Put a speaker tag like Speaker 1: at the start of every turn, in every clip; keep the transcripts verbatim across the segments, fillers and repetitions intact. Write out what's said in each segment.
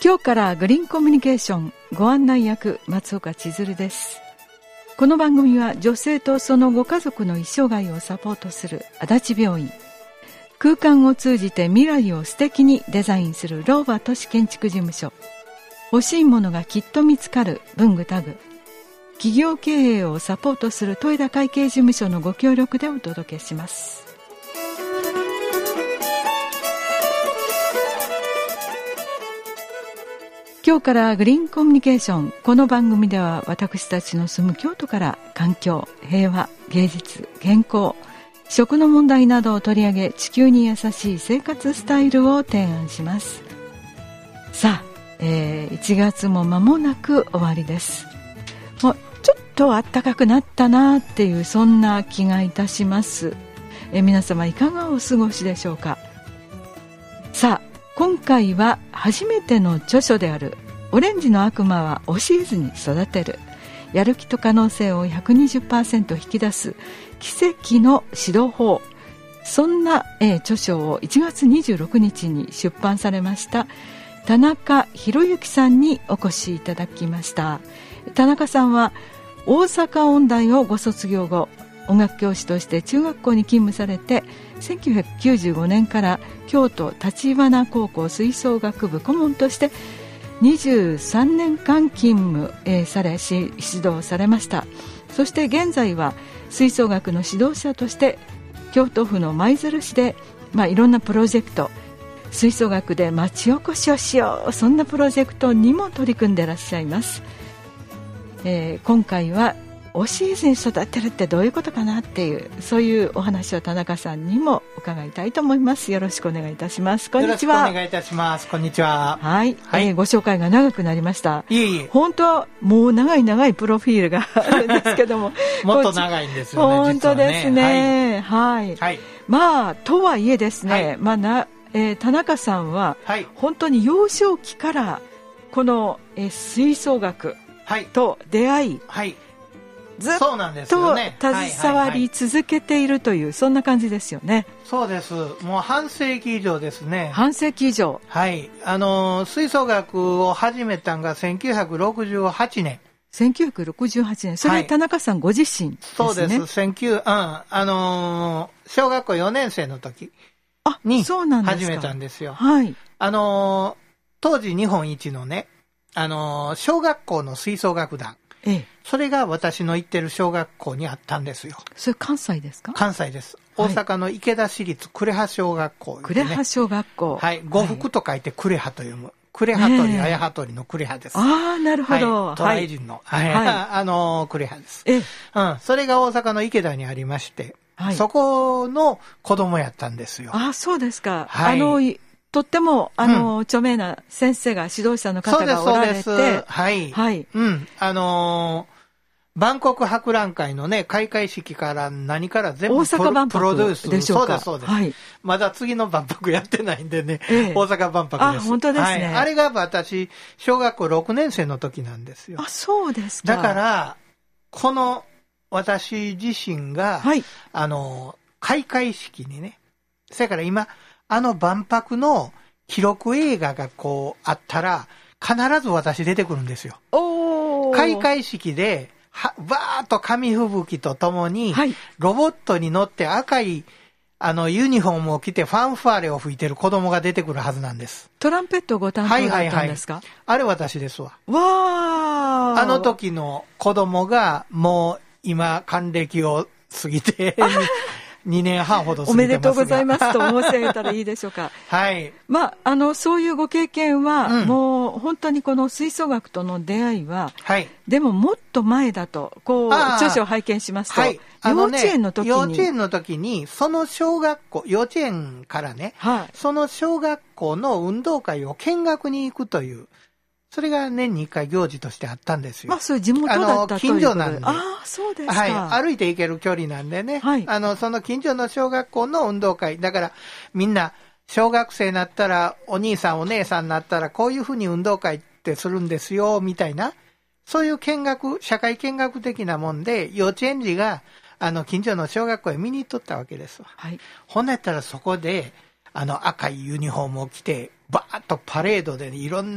Speaker 1: 今日からグリーンコミュニケーションご案内役松岡千鶴です。この番組は女性とそのご家族の一生涯をサポートする足立病院、空間を通じて未来を素敵にデザインするローバ都市建築事務所、欲しいものがきっと見つかる文具タグ、企業経営をサポートする豊田会計事務所のご協力でお届けします。今日からグリーンコミュニケーション。この番組では私たちの住む京都から環境、平和、芸術、健康、食の問題などを取り上げ、地球に優しい生活スタイルを提案します。さあ、えー、いちがつも間もなく終わりです。もうちょっと暖かくなったなっていう、そんな気がいたします。えー、皆様いかがお過ごしでしょうか。さあ、今回は初めての著書であるオレンジの悪魔は教えずに育てる、やる気と可能性を ひゃくにじゅっパーセント 引き出す奇跡の指導法、そんな、えー、著書をいちがつにじゅうろくにちに出版されました田中博之さんにお越しいただきました。田中さんは大阪音大をご卒業後、音楽教師として中学校に勤務されて、せんきゅうひゃくきゅうじゅうごねんから京都橘高校吹奏楽部顧問としてにじゅうさんねんかん勤務、えー、されし指導されました。そして現在は吹奏楽の指導者として京都府の舞鶴市で、まあ、いろんなプロジェクト、吹奏楽で町おこしをしよう、そんなプロジェクトにも取り組んでいらっしゃいます。えー、今回は教えずに育てるってどういうことかなっていう、そういうお話を田中さんにも伺いたいと思います。よろしくお願いいたします。こんにちは。
Speaker 2: よろしくお願いいたします。こんにちは。
Speaker 1: はい、はい、えー、ご紹介が長くなりました。
Speaker 2: いえいえ、
Speaker 1: 本当はもう長い長いプロフィールがあるんですけども
Speaker 2: もっと長いんですよね。
Speaker 1: 本当ですね。はい、はいはい、まあとはいえですね、はい、まあなえー、田中さんは、はい、本当に幼少期からこの、えー、吹奏楽と出会い、はいはい、ずっと携わり続けているという、そんな感じですよね。
Speaker 2: そうです。もう半世紀以上ですね。
Speaker 1: 半世紀以上。
Speaker 2: はい。あの吹奏楽を始めたのがせんきゅうひゃくろくじゅうはちねん。
Speaker 1: せんきゅうひゃくろくじゅうはちねん。それは田中さんご自身ですね。
Speaker 2: そうです。せんきゅう、うん、あのー、小学校よねん生の時に始めたんですよ。
Speaker 1: はい。
Speaker 2: あのー、当時日本一のね、あのー、小学校の吹奏楽団。ええ、それが私の行ってる小学校にあったんですよ。
Speaker 1: それ関西ですか？
Speaker 2: 関西です。大阪の池田市立呉羽小学校、ね、
Speaker 1: 呉羽小学校。
Speaker 2: はい。呉服と書いて呉羽と読む。呉羽鳥、綾羽鳥の呉羽です。
Speaker 1: ああ、なるほど。
Speaker 2: はい。渡来人の、はい。はい、あの、呉羽です。
Speaker 1: ええ。
Speaker 2: うん。それが大阪の池田にありまして、はい、そこの子供やったんですよ。
Speaker 1: ああ、そうですか。はい。あの、とっても、あの、うん、著名な先生が、指導者の方がおられて。
Speaker 2: そうです、そうです。はい。
Speaker 1: はい。
Speaker 2: うん。あのー、万国博覧会のね、開会式から何から全部
Speaker 1: 大阪万博
Speaker 2: プロデュース
Speaker 1: でしょうか。
Speaker 2: そうです、そうです。
Speaker 1: はい。
Speaker 2: まだ次の万博やってないんでね、ええ、大阪万博です。
Speaker 1: あ、本当ですね。
Speaker 2: はい。あれが私、小学校ろくねん生の時なんですよ。
Speaker 1: あ、そうですか。
Speaker 2: だから、この私自身が、はい、あの、開会式にね、それから今、あの万博の記録映画がこうあったら、必ず私出てくるんですよ。
Speaker 1: おー。
Speaker 2: 開会式で、は、ばーっと紙吹雪とともに、はい、ロボットに乗って赤い、あの、ユニフォームを着てファンファーレを吹いてる子供が出てくるはずなんです。
Speaker 1: トランペットをご担当だったんですか？
Speaker 2: はいはいはい。あれ私ですわ。
Speaker 1: わー。
Speaker 2: あの時の子供が、もう今、還暦を過ぎて、にねんはんほど過ぎてますが。おめでとう
Speaker 1: ございますと申し上げたらいいでしょうか。
Speaker 2: はい。
Speaker 1: まあ、あの、そういうご経験は、うん、もう本当にこの吹奏楽との出会いは、はい。でももっと前だと、こう、著書を拝見しますと、はい。あのね、幼稚園の時に。
Speaker 2: 幼稚園の時に、その小学校、幼稚園からね、はい。その小学校の運動会を見学に行くという、それが年にいっかい行事としてあったんですよ。
Speaker 1: まあ、そういう地元だったということで。
Speaker 2: 近所なんで。
Speaker 1: ああ、そうですか。
Speaker 2: はい。歩いて行ける距離なんでね。はい。あの、その近所の小学校の運動会。だから、みんな、小学生になったら、お兄さんお姉さんになったら、こういうふうに運動会ってするんですよ、みたいな。そういう見学、社会見学的なもんで、幼稚園児が、あの、近所の小学校へ見に行っとったわけですわ。はい。ほんなったらそこで、あの、赤いユニフォームを着て、バーッとパレードで、ね、いろんな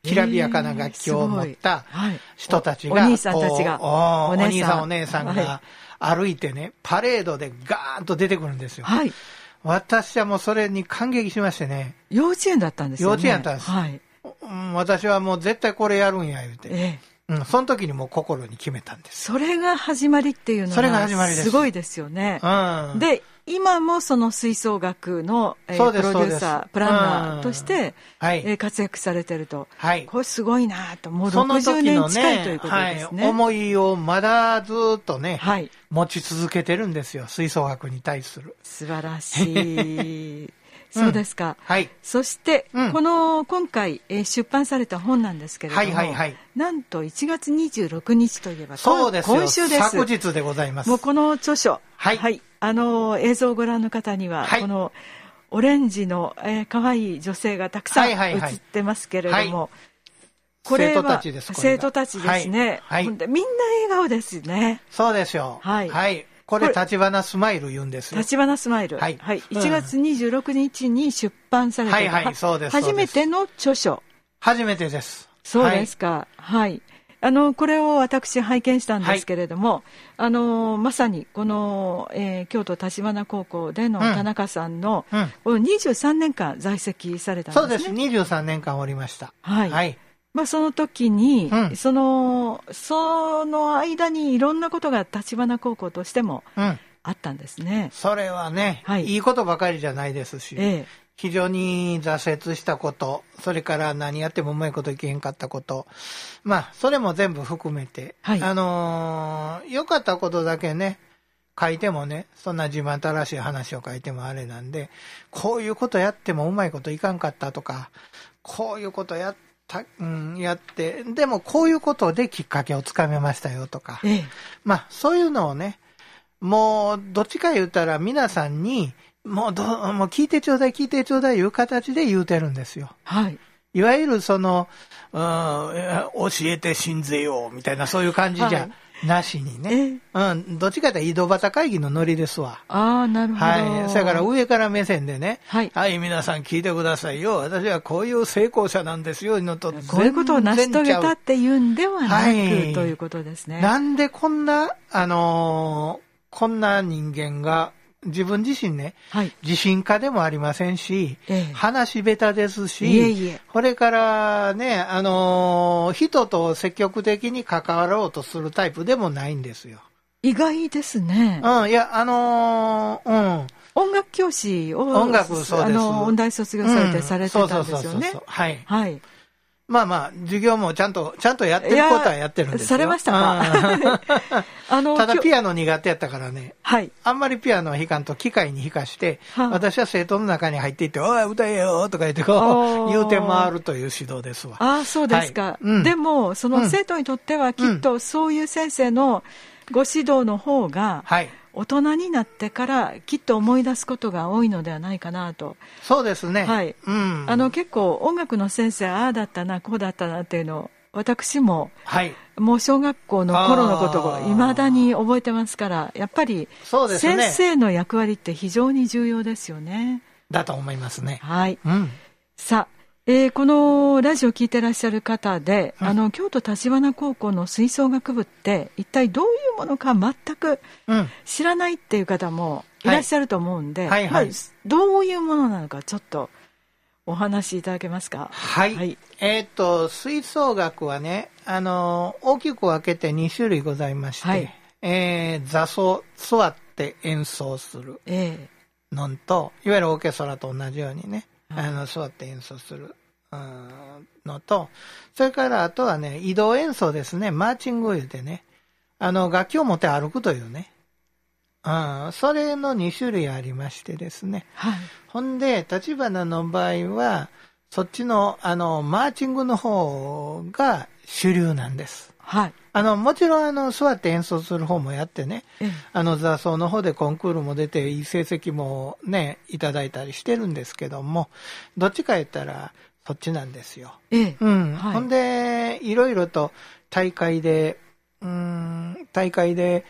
Speaker 2: きらびやかな楽器を持った人たちが、
Speaker 1: えーはい、お, お兄さんたちが、
Speaker 2: お, お兄さんお姉さんが歩いてね、パレードでガーンと出てくるんですよ。はい、私はもうそれに感激しましてね。
Speaker 1: 幼稚園だったんですよね。
Speaker 2: 幼稚園だったんです。はい、うん、私はもう絶対これやるんや言うて。えーうん、その時にもう心に決めたんです。
Speaker 1: それが始まりっていうのがすごいですよね。うん、で今もその吹奏楽の、えー、プロデューサープランナーとして、うんはいえー、活躍されてると、はい、これすごいなと。もうろくじゅうねん近いということですね。
Speaker 2: はい、思いをまだずっとね、はい、持ち続けてるんですよ、吹奏楽に対する。
Speaker 1: 素晴らしいそうですか、
Speaker 2: うんはい、
Speaker 1: そして、うん、この今回、えー、出版された本なんですけれども、はいはいはい、なんといちがつにじゅうろくにちといえば
Speaker 2: そうですよ、
Speaker 1: 今週です。
Speaker 2: 昨日でございます。
Speaker 1: もうこの著書、はいはい、あの映像をご覧の方には、はい、このオレンジの、えー、可愛い女性がたくさん映ってますけれども、はいはいはい、これは
Speaker 2: 生徒たちです。これ
Speaker 1: 生徒たちですね、はいはい、みんな笑顔ですね。
Speaker 2: そうですよ、はいはいこれ立花スマイル言うんですよ。
Speaker 1: 立花スマイル、はいはい、いちがつにじゅうろくにちに出版された、はいはい、そうです初めての著書。
Speaker 2: 初めてです。
Speaker 1: そうですか、はい、はい、あのこれを私拝見したんですけれども、はい、あのまさにこの、えー、京都立花高校での田中さんの、うんうん、このにじゅうさんねんかん在籍されたんですね。
Speaker 2: そうです、にじゅうさんねんかんおりました。
Speaker 1: はい、はいまあ、その時に、うん、そのその間にいろんなことが立花高校としてもあったんですね、うん、
Speaker 2: それはね、はい、いいことばかりじゃないですし、ええ、非常に挫折したこと、それから何やってもうまいこといけへんかったこと、まあそれも全部含めて、はい、あのー、良かったことだけね書いてもね、そんな自慢たらしい話を書いてもあれなんで、こういうことやってもうまいこといかんかったとか、こういうことやってうん、やってでもこういうことできっかけをつかめましたよとか、ええ、まあそういうのをね、もうどっちか言うたら皆さんにもうどもう聞いてちょうだい聞いてちょうだいいう形で言うてるんですよ。はい。いわゆるその、うん、教えて信ぜようみたいなそういう感じじゃ、はいなしにね、うん、どっちかというと井戸端会議のノリですわ。
Speaker 1: ああ、なるほど。
Speaker 2: はい、それから上から目線でね、はい、はい、皆さん聞いてくださいよ。私はこういう成功者なんですよのと全然
Speaker 1: こういうことを成し遂げたっていうんではなく、はい、ということですね。
Speaker 2: なんでこんなあのー、こんな人間が自分自身ね、はい、自信家でもありませんし、ええ、話下手ですし、いえいえこれからね、あのー、人と積極的に関わろうとするタイプでもないんですよ。
Speaker 1: 意外ですね。
Speaker 2: うん、いや、あのー、うん。
Speaker 1: 音楽教師を、
Speaker 2: 音楽、そうです。あ
Speaker 1: の、音大卒業されて、うん、されてたんですよね。
Speaker 2: はい。はい。まあまあ、授業もちゃんと、ちゃんとやってることはやってるんですよ。
Speaker 1: されましたか
Speaker 2: あのただピアノ苦手やったからね、はい、あんまりピアノを弾かんと機械に弾かして、はあ、私は生徒の中に入っていって、おい、歌えよとか言ってこう、言うて回るという指導ですわ。
Speaker 1: ああ、そうですか。はいうん、でも、その生徒にとってはきっとそういう先生のご指導の方が、はい大人になってからきっと思い出すことが多いのではないかなと。
Speaker 2: そうですね。
Speaker 1: はい。うん、あの結構音楽の先生ああだったなこうだったなっていうのを私も、はい、もう小学校の頃のことをいまだに覚えてますから、やっぱり先生の役割って非常に重要ですよね。
Speaker 2: だと思いますね。
Speaker 1: はい。うん、さあ。えー、このラジオを聞いてらっしゃる方で、うん、あの京都立花高校の吹奏楽部って一体どういうものか全く知らないっていう方もいらっしゃると思うんで、はいはいはいまあ、どういうものなのかちょっとお話しいただけますか。
Speaker 2: はい、はい、えー、っと吹奏楽はね、あの大きく分けてにしゅるいございまして、はいえー、座奏座って演奏するのと、えー、いわゆるオーケストラと同じようにねあの座って演奏するのと、それからあとはね移動演奏ですね。マーチング言うてね、あの楽器を持って歩くというね、うん、それのにしゅるいありましてですね、はい、ほんで立花の場合はそっちのあのマーチングの方が主流なんです。はい、あのもちろんあの座って演奏する方もやってね、ええ、あの座奏の方でコンクールも出ていい成績もねいただいたりしてるんですけども、どっちか言ったらそっちなんですよ。ええうんはい、ほんでいろいろと大会でうーん大会で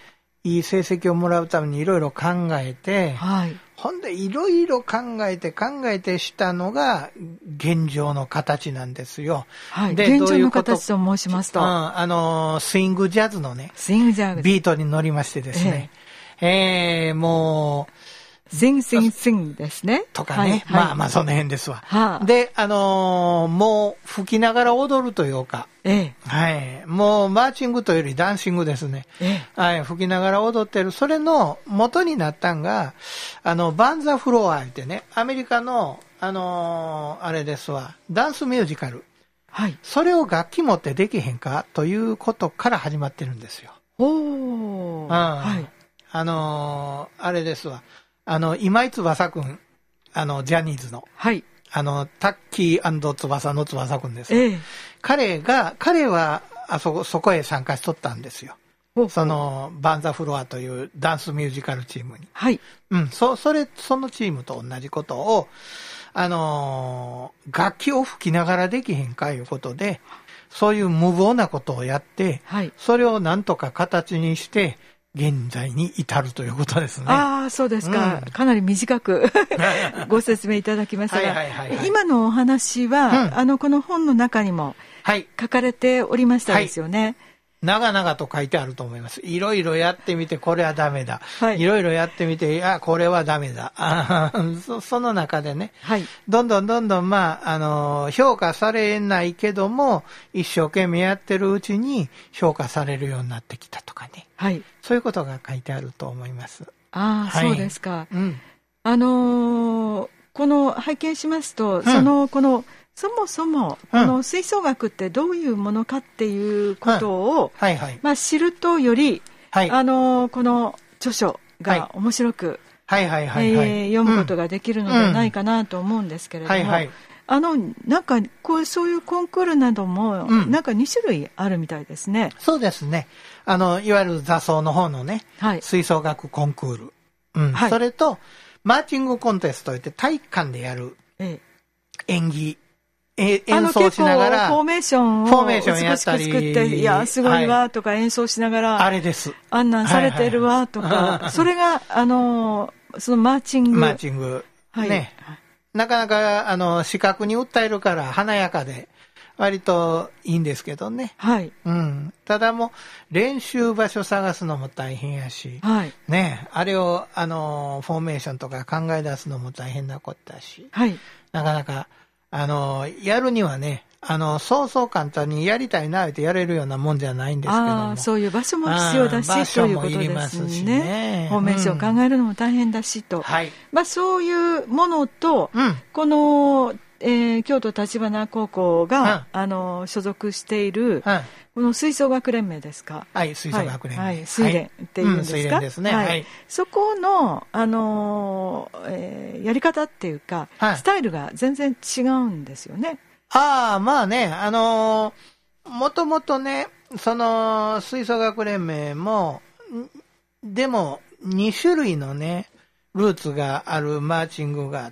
Speaker 2: いい成績をもらうためにいろいろ考えて、
Speaker 1: はい、
Speaker 2: ほんでいろいろ考えて考えてしたのが現状の形なんですよ。
Speaker 1: はい、で現状の形と申しますと、
Speaker 2: うん、あのスイングジャズのね、
Speaker 1: スイングジャズ
Speaker 2: ビートに乗りましてですね、えー、えー、もう
Speaker 1: シンシンシンですね。
Speaker 2: とかね。はいはい、まあまあその辺ですわ。
Speaker 1: はあ、
Speaker 2: で、あのー、もう吹きながら踊るというか、
Speaker 1: ええ、
Speaker 2: はい。もうマーチングというよりダンシングですね。
Speaker 1: ええ、
Speaker 2: はい。吹きながら踊ってる。それの元になったんが、あの、バンザフロアってね、アメリカの、あのー、あれですわ、ダンスミュージカル。
Speaker 1: はい。
Speaker 2: それを楽器持ってできへんかということから始まってるんですよ。
Speaker 1: おー。
Speaker 2: うん。
Speaker 1: はい。
Speaker 2: あのー、あれですわ。あの、今井翼くん、あの、ジャニーズの。
Speaker 1: はい。
Speaker 2: あの、タッキー翼の翼くんです。
Speaker 1: ええ。
Speaker 2: 彼が、彼は、あそこ、そこへ参加しとったんですよ。
Speaker 1: ほう
Speaker 2: その、バンザフロアというダンスミュージカルチームに。
Speaker 1: はい。
Speaker 2: うん、そ、それ、そのチームと同じことを、あのー、楽器を吹きながらできへんかいうことで、そういう無謀なことをやって、
Speaker 1: はい。
Speaker 2: それをなんとか形にして、現在に至るということですね。
Speaker 1: ああ、そうですか。うん、かなり短くご説明いただきましたが、はいはいはいはい、今のお話は、うん、あの、この本の中にも書かれておりましたですよね。はいはい、
Speaker 2: 長々と書いてあると思います。いろいろやってみて、これはダメだ。はい、いろいろやってみて、いや、これはダメだ。そ, その中でね、はい、どんどんどんどん、まあ、あの、評価されないけども、一生懸命やってるうちに評価されるようになってきたとかね。はい。そういうことが書いてあると思います。
Speaker 1: ああ、はい、そうですか。
Speaker 2: うん、
Speaker 1: あのー、この拝見しますと、うん、その、この、そもそも、この吹奏楽ってどういうものかっていうことを、
Speaker 2: うんはいはい、
Speaker 1: まあ、知るとより、はい、あの、この著書が面白く、
Speaker 2: はいはいはいはい
Speaker 1: えー、読むことができるのではないかなと思うんですけれども、うんはいはい、あの、なんか、こう、そういうコンクールなども、うん、なんかに種類あるみたいですね。
Speaker 2: そうですね。あの、いわゆる座奏の方のね、はい、吹奏楽コンクール。うん。はい、それと、マーチングコンテストといって体育館でやる演技。ええ、演奏しながら。
Speaker 1: フォーメーションを。
Speaker 2: フォーメーションやったり。
Speaker 1: 作って、いや、すごいわ、とか演奏しながら。
Speaker 2: はい、あれです。
Speaker 1: あんなんされてるわ、とか。はいはいはい、それが、あの、そのマーチング。
Speaker 2: マーチング。はい。ね。なかなか、あの、視覚に訴えるから華やかで、割といいんですけどね。
Speaker 1: はい。
Speaker 2: うん。ただもう、練習場所探すのも大変やし。
Speaker 1: はい。
Speaker 2: ね。あれを、あの、フォーメーションとか考え出すのも大変なことだし。
Speaker 1: はい。
Speaker 2: なかなか、あの、やるにはね、あの、そうそう簡単にやりたいなってやれるようなもんじゃないんですけども。
Speaker 1: ああ、そういう場所も必要だし、
Speaker 2: 場所も
Speaker 1: ということですね。
Speaker 2: いりますしね。
Speaker 1: フォーメーションを考えるのも大変だしと。
Speaker 2: うん、はい。
Speaker 1: まあ、そういうものと、うん、この、えー、京都橘高校が、うん、あの、所属している、うん、この吹奏楽連盟ですか。
Speaker 2: はい、吹奏楽連盟。
Speaker 1: はい、はい、水連っていうんですか。はい、うん、水
Speaker 2: 連ですね。はい。はい、
Speaker 1: そこの、あのーえー、やり方っていうか、はい、スタイルが全然違うんですよね。
Speaker 2: ああ、まあね、あのー、もともとね、その、吹奏楽連盟も、でも、に種類のね、ルーツがあるマーチングがあって、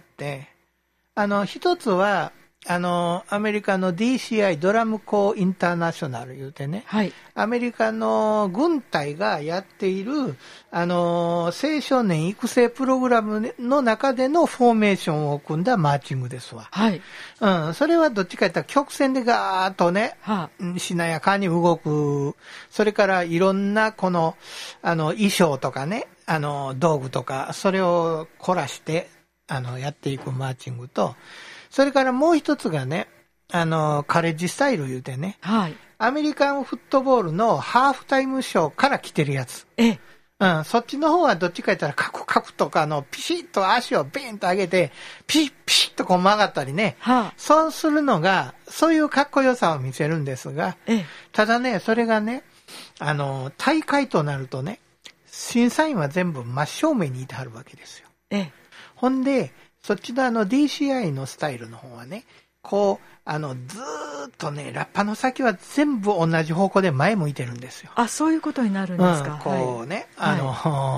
Speaker 2: あの、一つは、あの、アメリカの ディーシーアイ ドラムコーインターナショナル言うてね、はい、アメリカの軍隊がやっている、あの、青少年育成プログラムの中でのフォーメーションを組んだマーチングですわ。
Speaker 1: はい。
Speaker 2: うん、それはどっちかというと曲線でガーッとね、はあ、しなやかに動く、それからいろんなこの、あの、衣装とかね、あの、道具とか、それを凝らして、あの、やっていくマーチングと、それからもう一つがね、あの、カレッジスタイル言うてね、はい、アメリカンフットボールのハーフタイムショーから来てるやつ。
Speaker 1: え
Speaker 2: うん、そっちの方はどっちか言ったらカクカクとかのピシッと足をビンと上げて、ピシッピシッとこう曲がったりね、はあ、そうするのが、そういうかっこよさを見せるんですが、えただね、それがね、あの、大会となるとね、審査員は全部真正面にいてはるわけですよ。
Speaker 1: え
Speaker 2: ほんで、そっちのあの ディーシーアイ のスタイルの方はね、こう、あの、ずーっとね、ラッパの先は全部同じ方向で前向いてるんですよ。
Speaker 1: あ、そういうことになるんですか。
Speaker 2: うん、こうね、はい、あの、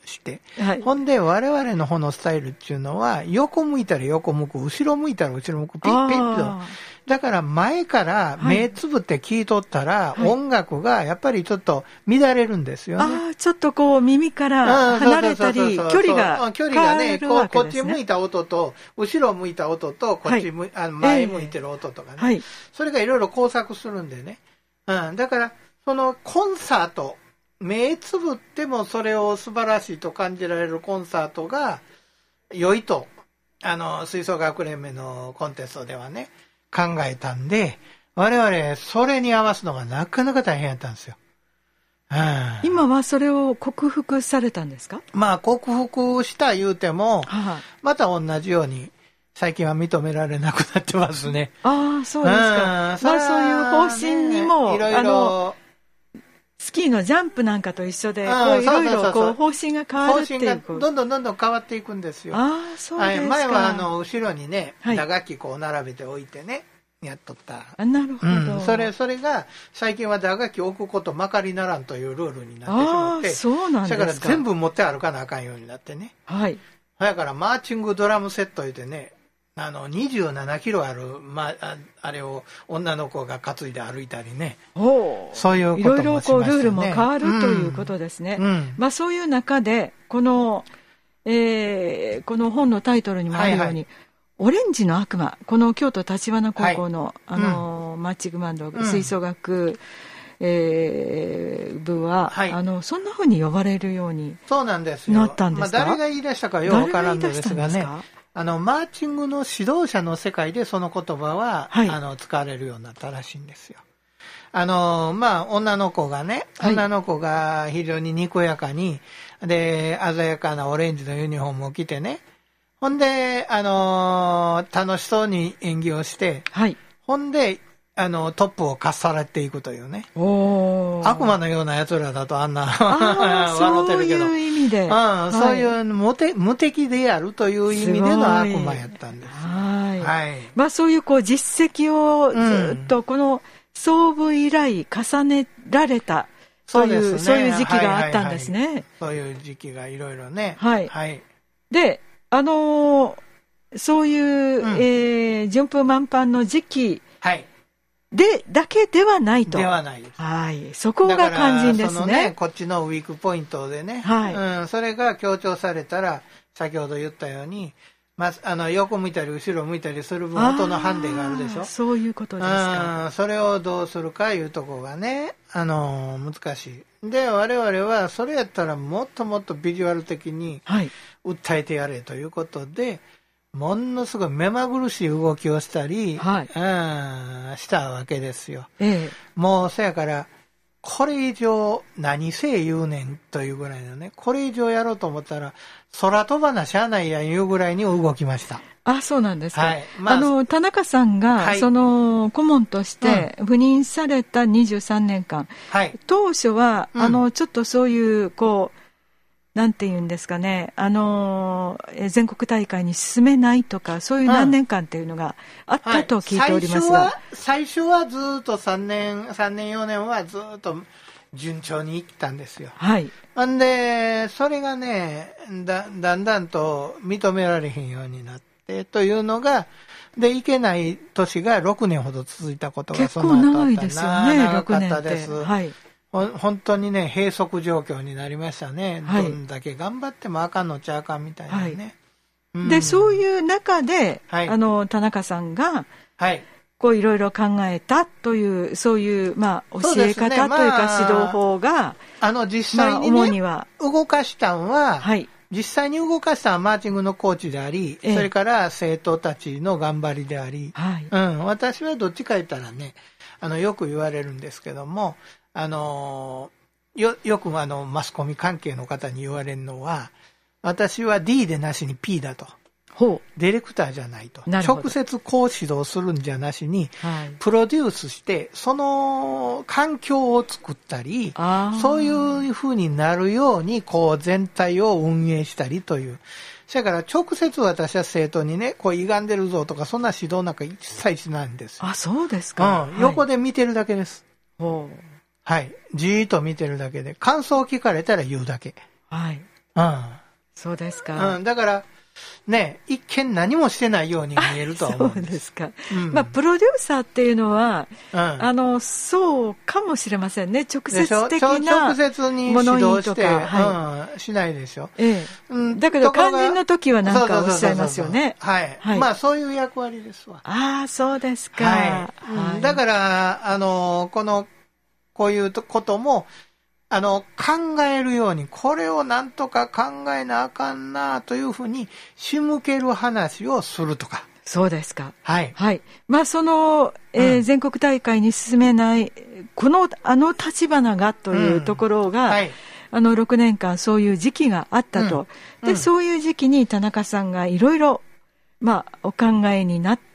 Speaker 2: して、はい、ほんで我々の方のスタイルっていうのは横向いたら横向く、後ろ向いたら後ろ向く、ピッピッと。だから前から目つぶって聞いとったら、はい、音楽がやっぱりちょっと乱れるんですよね。
Speaker 1: ああ、ちょっとこう耳から離れたり、距離が
Speaker 2: 距離がね、こうこっち向いた音と後ろ向いた音とこっち向、はい、あの前向いてる音とかね、えーはい、それがいろいろ交錯するんでね。うん、だからそのコンサート、目つぶってもそれを素晴らしいと感じられるコンサートが良いと、あの吹奏楽連盟のコンテストではね考えたんで、我々それに合わすのがなかなか大変やったんですよ。うん、
Speaker 1: 今はそれを克服されたんですか？
Speaker 2: まあ克服した言うても、はあ、また同じように最近は認められなくなってますね。
Speaker 1: ああ、そうですか。うん、まあそういう方針にも、
Speaker 2: いろいろ
Speaker 1: スキーのジャンプなんかと一緒で、いろいろこう方針が変わるっていう。方針が
Speaker 2: どんどんどんどん変わっていくんですよ。
Speaker 1: ああ、そうですか。
Speaker 2: 前はあの後ろにね、打楽器こう並べておいてね、やっとった。
Speaker 1: あ、なるほど。
Speaker 2: うん、それそれが最近は打楽器を置くことまかりならんというルールになってしまって、
Speaker 1: あ、そうなんですか。
Speaker 2: だから全部持って歩かなあかんようになってね。
Speaker 1: はい。
Speaker 2: だからマーチングドラムセット言ってね。あのにじゅうななキロある、まあ、あれを女の子が担いで歩いたりね、おそういうこともしましたね。いろいろこう
Speaker 1: ルールも変わる、うん、ということですね、うんまあ、そういう中でこの、えー、この本のタイトルにもあるように、はいはい、オレンジの悪魔、この京都橘高校の、はい、あの、うん、マーチングバンド吹奏楽、うんえー、部は、はい、あのそんな風に呼ばれるようになったんですか？
Speaker 2: そうなんですよ。まあ、誰が言い出したかよくわからんのですがね、あのマーチングの指導者の世界でその言葉は、はい、あの使われるようになったらしいんですよ。あのまあ女の子がね、はい、女の子が非常ににこやかにで鮮やかなオレンジのユニフォームを着てね、ほんであの楽しそうに演技をして、はい、ほんであのトップをかっさらっていくというね。お悪魔のような奴らだとあんな笑ってるけど、
Speaker 1: そういう意味で、
Speaker 2: うんはい、そういう無敵、無敵でやるという意味での悪魔やったんです。はい、
Speaker 1: はい、まあそういうこう実績をずっとこの創部以来重ねられたという、うん、そういう時期があったんですね。はいはいはい、
Speaker 2: そういう時期がいろいろね。
Speaker 1: はい。はい、で、あのー、そういう、うん、えー、順風満帆の時期。はい。で、だけではないと。
Speaker 2: ではないです。
Speaker 1: はい。そこが肝心ですね。そのね、
Speaker 2: こっちのウィークポイントでね。はい。うん、それが強調されたら、先ほど言ったように、まあ、あの、横向いたり後ろ向いたりする分、音のハンデがあるでしょ。
Speaker 1: そういうことですか。
Speaker 2: うん、それをどうするかいうところがね、あの、難しい。で、我々は、それやったらもっともっとビジュアル的に、訴えてやれということで、はいものすごい目まぐるしい動きをしたり、はい、うんしたわけですよ。ええ、もうそやからこれ以上何せ言うねんというぐらいのね、これ以上やろうと思ったら空飛ばなしゃあないやいうぐらいに動きました。
Speaker 1: あ、そうなんですか。はいまあ、あの田中さんが、はい、その顧問として赴任されたにじゅうさんねんかん、はい、当初は、うん、あのちょっとそういうこうなんて言うんですかね、あのー、全国大会に進めないとかそういう何年間っていうのがあったと聞いておりますが、うんはい、
Speaker 2: 最初は、最初はずっとさんねん、さんねんよねんはずっと順調にいったんですよ。はい。んで、それがね、だ、だんだんと認められへんようになってというのが、で、いけない年がろくねんほど続いたことがその後あった。
Speaker 1: 結構長いですよね、
Speaker 2: 長かったです。
Speaker 1: ろくねんって。はい。
Speaker 2: 本当にね閉塞状況になりましたね、はい、どんだけ頑張ってもあかんのちゃあかんみたいなね、はいうん、
Speaker 1: でそういう中で、はい、あの田中さんが、はい、こういろいろ考えたというそういう、まあ、教え方というか、まあ、指導法が
Speaker 2: あの実際に、ねまあ、主には動かしたんは、はい、実際に動かしたのはマーチングのコーチであり、ええ、それから生徒たちの頑張りであり、はいうん、私はどっちか言ったらねあのよく言われるんですけどもあのよよくあのマスコミ関係の方に言われるのは私は ディー でなしに ピー だとほうディレクターじゃないと直接こう指導するんじゃなしに、はい、プロデュースしてその環境を作ったりそういうふうになるようにこう全体を運営したりというだから直接私は生徒にねこう歪んでるぞとかそんな指導なんか一切しないんですよ。
Speaker 1: あそうですか、
Speaker 2: うん、横で見てるだけです、はい、ほうはい。じーっと見てるだけで、感想を聞かれたら言うだけ。はい。 うん。
Speaker 1: そうですか。
Speaker 2: うん。だから、ね、一見何もしてないように見えるとは思うんです。
Speaker 1: そうですか。うん、まあ、プロデューサーっていうのは、うん、あの、そうかもしれませんね。直接的な
Speaker 2: 直接に指導して、はい、うん、しないでしょ。ええ。うん、だけど、肝心の時は何かおっしゃいますよね。はい。はい。まあ、そういう役割ですわ。
Speaker 1: ああ、そうですか。
Speaker 2: はい。はい、だから、あの、この、こういうことも、あの、考えるように、これをなんとか考えなあかんなというふうに仕向ける話をするとか。
Speaker 1: そうですか。
Speaker 2: はい。
Speaker 1: はい。まあ、その、えーうん、全国大会に進めない、この、あの立花がというところが、うんはい、あの、ろくねんかんそういう時期があったと。うん、で、うん、そういう時期に田中さんがいろいろ、まあ、お考えになった。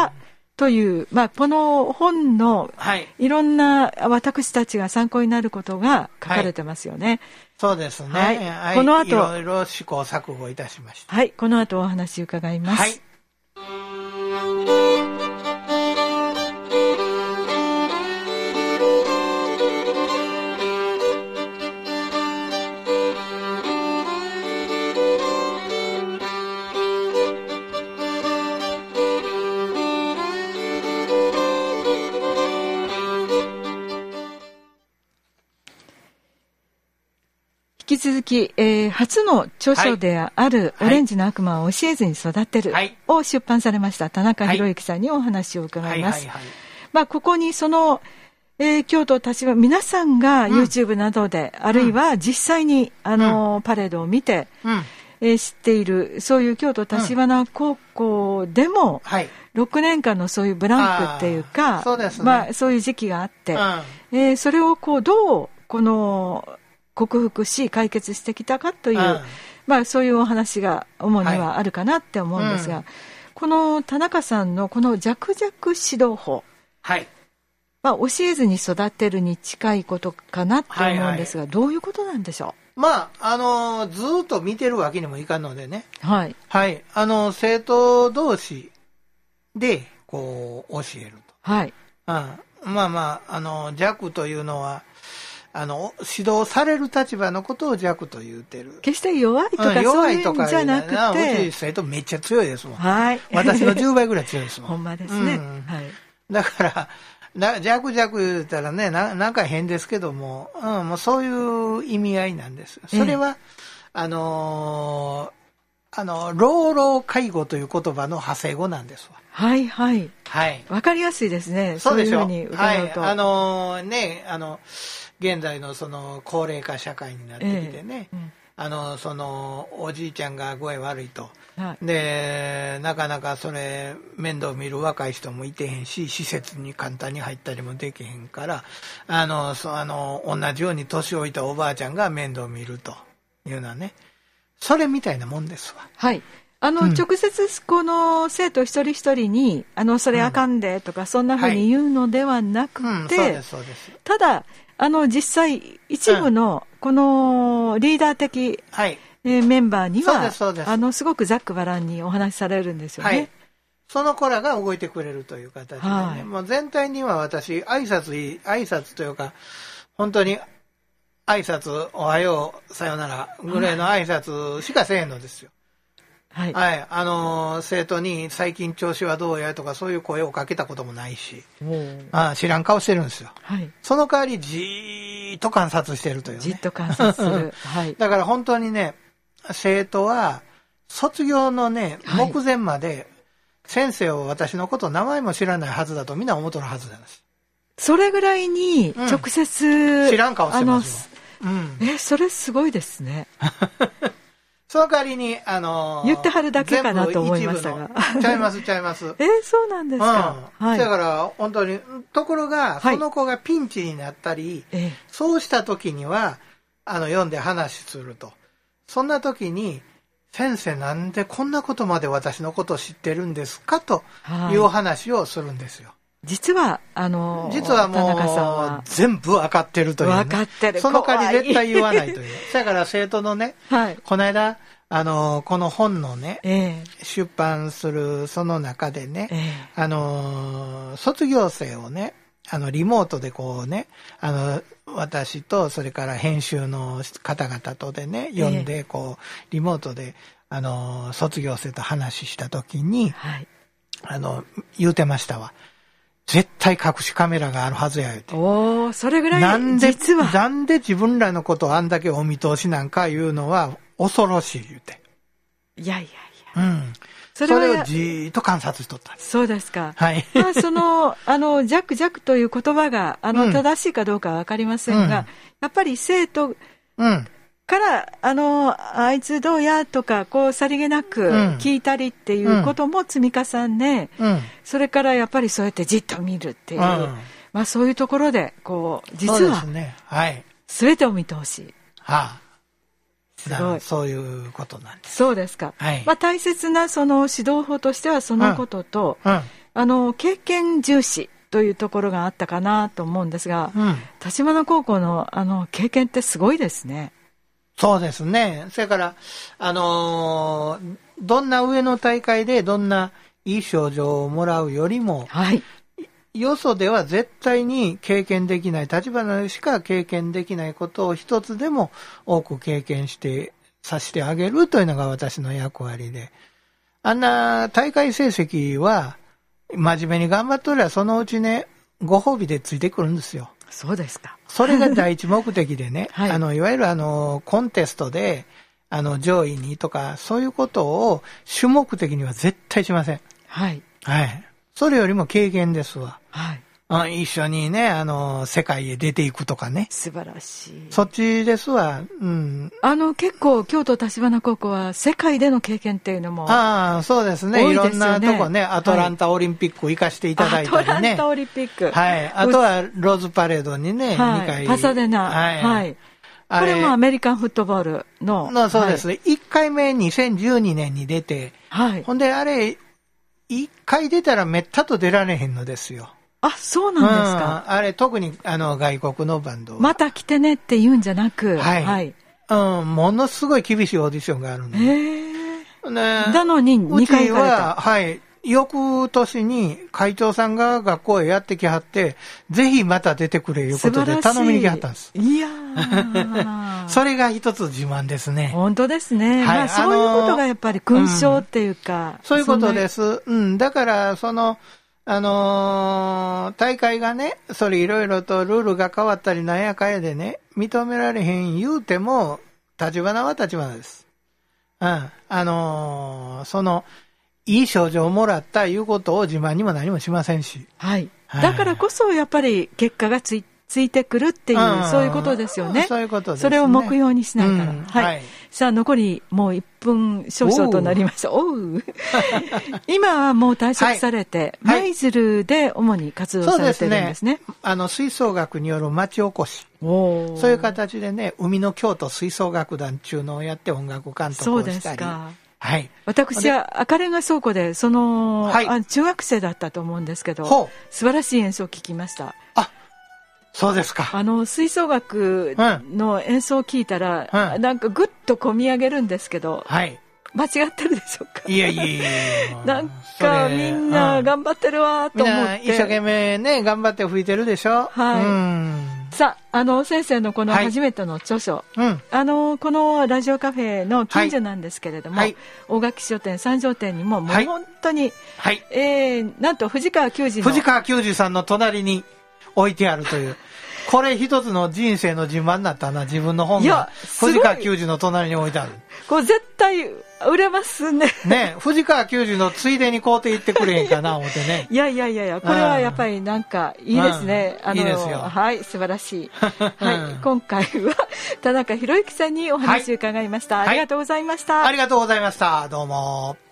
Speaker 1: うんという、まあ、この本のいろんな私たちが参考になることが書かれてますよね。はい、
Speaker 2: そうですね。はいはい、この後いろいろ試行錯誤いたしました。
Speaker 1: はい、この後お話伺います。はい。引き続き、えー、初の著書である、はい、オレンジの悪魔を教えずに育てる、はい、を出版されました田中博之さんにお話を伺います。まあ、ここにその、えー、京都立花、皆さんが YouTube などで、うん、あるいは実際に、あの、うん、パレードを見て、うんえー、知っている、そういう京都立花高校でも、うんはい、ろくねんかんのそういうブランクっていうか、
Speaker 2: そうですね。
Speaker 1: まあ、そういう時期があって、うんえー、それをこう、どう、この、克服し解決してきたかという、うん、まあそういうお話が主にはあるかなって思うんですが、はいうん、この田中さんのこの弱々指導法、はいまあ、教えずに育てるに近いことかなって思うんですが、はいはい、どういうことなんでしょ
Speaker 2: う。まああのずっと見てるわけにもいかんのでね、はいはい、あの生徒同士でこう教えると、はいうん、まあまああの弱というのはあの指導される立場のことを弱と言うてる。
Speaker 1: 決して弱いとか、うん、そういうんじゃなくて、
Speaker 2: うち生徒めっちゃ強いですもん。はい。私のじゅうばいぐらい強いですもん。
Speaker 1: ほんまですね。うん、
Speaker 2: はい。だからな弱弱言ったらねななんか変ですけども、うん、もうそういう意味合いなんです。それは、ええ、あのー、あの老老介護という言葉の派生語なんですわ。
Speaker 1: はいはいはい。わかりやすいですね。
Speaker 2: そうでしょう。
Speaker 1: そういうふうに伺うと。
Speaker 2: はい。あのー、ねあの。現在のその高齢化社会になってきてね、ええうん、あのそのおじいちゃんが具合悪いと、はい、でなかなかそれ面倒見る若い人もいてへんし施設に簡単に入ったりもできへんからあのそあの同じように年老いたおばあちゃんが面倒見るというのはねそれみたいなもんですわ。
Speaker 1: はいあの、うん、直接この生徒一人一人にあのそれあかんでとか、うん、そんなふうに言うのではなくて、はいうん、そうですそうですただあの実際一部のこのリーダー的、うんはいえー、メンバーにはあのすごくざっくばらんにお話しされるんですよね、はい、
Speaker 2: その子らが動いてくれるという形でね、はい、もう全体には私挨拶挨拶というか本当に挨拶おはようさよならぐらいの挨拶しかせえへんのですよ。はい、はい、あの生徒に最近調子はどうやとかそういう声をかけたこともないしあ知らん顔してるんですよ、はい、その代わりじーっと観察してるというね
Speaker 1: じっと観察する、はい、
Speaker 2: だから本当にね生徒は卒業のね目前まで先生を私のこと名前も知らないはずだとみんな思っとるはずなんです。
Speaker 1: それぐらいに直接、
Speaker 2: うん、知らん顔してますよ、うん、
Speaker 1: えそれすごいですね
Speaker 2: その代わりに、あのー、
Speaker 1: 言ってはるだけかなと思いましたが。
Speaker 2: ちゃいます、ちゃいます。
Speaker 1: えー、そうなんですか。
Speaker 2: うん。はい、だから、本当に、ところが、その子がピンチになったり、はい、そうした時には、あの、読んで話すると。そんな時に、先生なんでこんなことまで私のことを知ってるんですかという話をするんですよ。
Speaker 1: 実は、あのー、
Speaker 2: 実はもう、全部分かってるという、ね。
Speaker 1: 分かってる。
Speaker 2: その代わり絶対言わないという。だから生徒のね、はい、この間、あのー、この本のね、えー、出版するその中でね、えー、あのー、卒業生をね、 あの、リモートでこうね、あの、私と、それから編集の方々とでね、読んで、こう、リモートで、あの、卒業生と話したときに、はい、あの、言うてましたわ。絶対隠しカメラがあるはずや、言うて。
Speaker 1: おー、それぐらい、なんで、実は。
Speaker 2: なんで自分らのことをあんだけお見通しなんか言うのは、恐ろしい、言うて。
Speaker 1: いやいやい
Speaker 2: や。うん。それ, それをじーっと観察しとった。
Speaker 1: そうですか。
Speaker 2: はい。
Speaker 1: まあ、その、あの、弱弱という言葉が、あの、うん、正しいかどうかはわかりませんが、うん、やっぱり生徒から、うん、あの、あいつどうやとか、こう、さりげなく聞いたりっていうことも積み重ね、うん、それからやっぱりそうやってじっと見るっていう、うん、まあ、そういうところで、こう、実は、そうですね。はい。すべてお見通し。
Speaker 2: はあ。すごい。そういうことなんです。
Speaker 1: そうですか。はい。まあ、大切なその指導法としてはそのことと、うんうん、あの、経験重視というところがあったかなと思うんですが、うん、橘高校のあの、経験ってすごいですね。
Speaker 2: そうですね。それから、あのー、どんな上の大会でどんないい賞状をもらうよりも、はい。よそでは絶対に経験できない、立花でしか経験できないことを一つでも多く経験してさせてあげるというのが私の役割で。あんな大会成績は真面目に頑張っとればそのうちね、ご褒美でついてくるんですよ。
Speaker 1: そうですか。
Speaker 2: それが第一目的でね、はい、あの、いわゆるあの、コンテストで、あの、上位にとか、そういうことを主目的には絶対しません。はい。はい。それよりも経験ですわ。はい。あ、一緒にね、あの、世界へ出ていくとかね。
Speaker 1: 素晴らしい。
Speaker 2: そっちですわ。うん。
Speaker 1: あの、結構、京都橘高校は世界での経験っていうのも。
Speaker 2: ああ、そうですね。いろんなとこね、アトランタオリンピック行かしていただいたりね。アトラ
Speaker 1: ンタオリンピック。
Speaker 2: はい。あとは、ローズパレードにね、はい、にかい。
Speaker 1: パサデナ。はい。はい。これもアメリカンフットボールの。
Speaker 2: のそうですね。はい、いっかいめにせんじゅうにねんに出て、はい。ほんで、あれ、一回出たらめったと出られへんのですよ。
Speaker 1: あ、そうなんですか。
Speaker 2: うん、あれ、特に、あの、外国のバンド。
Speaker 1: また来てねって言うんじゃなく、
Speaker 2: はい。はい。うん、ものすごい厳しいオーディションがあるの。へ
Speaker 1: ぇー。ね。なのににかい行かれた。
Speaker 2: は、はい。翌年に会長さんが学校へやってきはって、ぜひまた出てくれいうことで頼みに来はったんです。
Speaker 1: いやー。
Speaker 2: それが一つ自慢ですね。
Speaker 1: 本当ですね。はい。まあ、そういうことがやっぱり勲章っていうか、
Speaker 2: うん。そういうことです。うん。だから、その、あのー、大会がね、それいろいろとルールが変わったりなんやかやでね、認められへん言うても、立花は立花です。うん。あのー、その、いい賞状をもらったいうことを自慢にも何もしませんし。
Speaker 1: はい。はい、だからこそやっぱり結果がついついてくるっていう、うん、そういうことですよね。
Speaker 2: そういうことですね。
Speaker 1: それを目標にしないから。うん、はい、はい。さあ、残りもういっぷん少々となりました。おう。今はもう退職されて、舞、はい、鶴で主に活動されてるんですね。
Speaker 2: そうですね。あの、吹奏楽による町おこし。おそういう形でね、海の京都吹奏楽団っていうのをやって音楽監督をしたり。そうですか。はい。
Speaker 1: 私は赤レンガ倉庫で、その、はい、あ中学生だったと思うんですけど、素晴らしい演奏を聞きました。
Speaker 2: あ、そうですか。
Speaker 1: あの、吹奏楽の演奏を聞いたら、うん、なんかぐっと込み上げるんですけど、はい。間違ってるでしょうか。
Speaker 2: いやいやいや
Speaker 1: なんかみんな頑張ってるわと思って、うん、みんな
Speaker 2: 一生懸命ね、頑張って吹いてるでしょ。
Speaker 1: はい。うんさあ、あの、先生のこの初めての著書、はいうん、あの、このラジオカフェの近所なんですけれども、はい、大垣書店、三条店にも、もう本当に、はい、えー、なんと藤川球児の。
Speaker 2: 藤川球児さんの隣に置いてあるという。これ一つの人生の自慢になったな、自分の本が。藤川球児の隣に置いてある。
Speaker 1: これ絶対売れますね。
Speaker 2: ね、藤川球児のついでに買うて行ってくれへんかな、思ってね。
Speaker 1: いやいやいやいや、これはやっぱりなんかいいですね。
Speaker 2: うん、あのいいですよ。
Speaker 1: はい、素晴らしい。はい、今回は田中宏之さんにお話を伺いました。はい、ありがとうございました。
Speaker 2: ありがとうございました。どうも。